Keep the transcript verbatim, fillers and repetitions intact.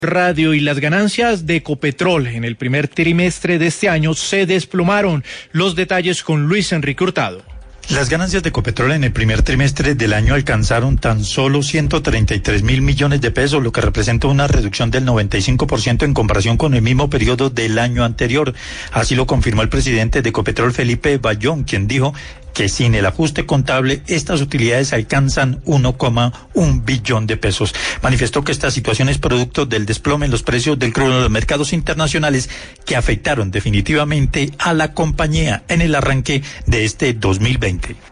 Radio y las ganancias de Ecopetrol en el primer trimestre de este año se desplomaron. Los detalles con Luis Enrique Hurtado. Las ganancias de Ecopetrol en el primer trimestre del año alcanzaron tan solo ciento treinta y tres mil millones de pesos, lo que representa una reducción del noventa y cinco por ciento en comparación con el mismo periodo del año anterior. Así lo confirmó el presidente de Ecopetrol, Felipe Bayón, quien dijo que sin el ajuste contable, estas utilidades alcanzan uno coma uno billón de pesos. Manifestó que esta situación es producto del desplome en los precios del crudo en los mercados internacionales que afectaron definitivamente a la compañía en el arranque de este dos mil veinte.